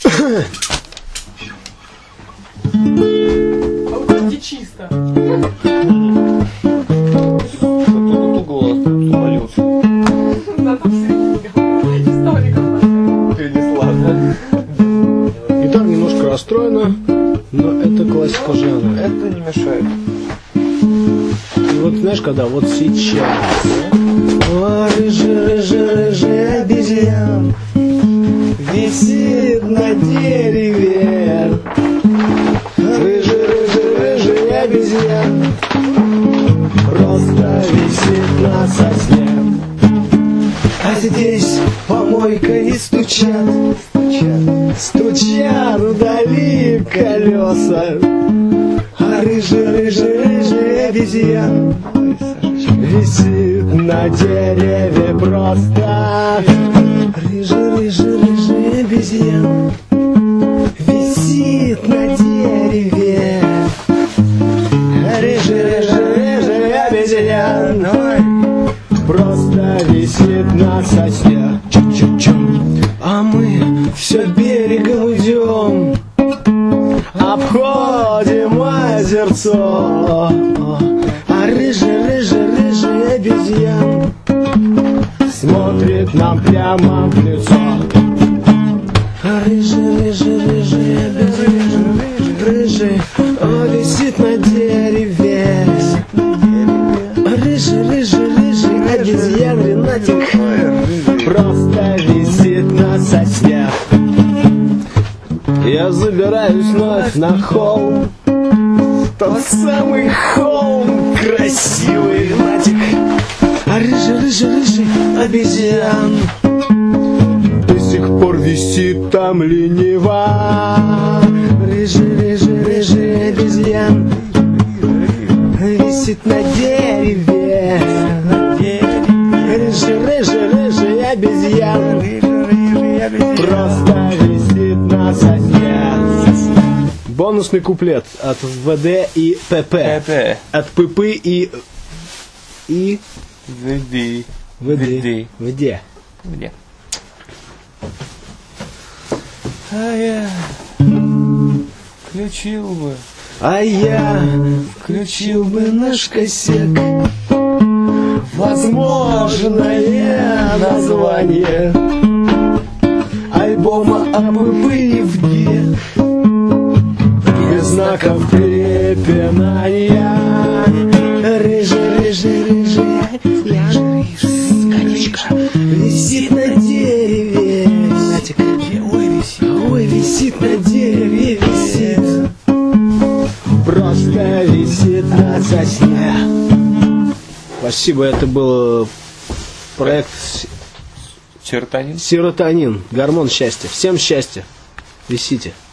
А у тебя где чисто? Тут голос свалился. Да, там серединка. Историка Перенесла, да? Гитара немножко расстроена, но это классика жанра. Это не мешает. И вот знаешь, когда вот сейчас. О, рыжий обезьян висит на дереве. Рыжий обезьян просто висит на сосне. А здесь помойка и стучат вдали колеса. А рыжий обезьян висит на дереве просто. Рыжий обезьян висит на дереве. Рыжий обезьян, ой, просто висит на сосне. А мы все берегом идем, обходим озерцо. А рыжий обезьян смотрит нам прямо в лицо. А рыжий обезьян, он висит на дереве. Рыжий обезьян Ренатик просто висит на сосне. Я забираюсь вновь на холм, тот самый холм красивый, Ренатик. А рыжий обезьян до сих пор висит там лениво. Рыжий обезьян висит на дереве. Рыжий обезьян просто висит на сосне. Бонусный куплет от ВД и ПП. От ПП и ВД. А я включил бы наш косяк. Возможное название альбома АПП и ВД. Без знаков препинания. Рыжий конечка висит на дереве. Ой, висит на дереве, висит. Просто висит на сосне. Спасибо, это был проект Серотонин. Серотонин, гормон счастья. Всем счастья. Висите.